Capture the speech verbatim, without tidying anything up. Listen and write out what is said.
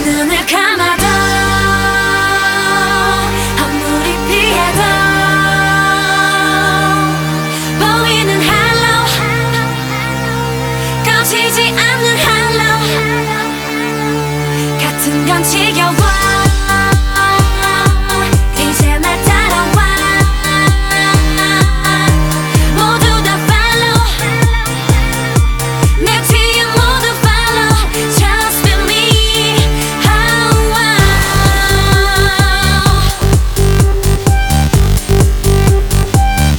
눈을 감아도 아무리 피해도 보이는 헬로 꺼지지 않는 헬로 같은 건 지겨워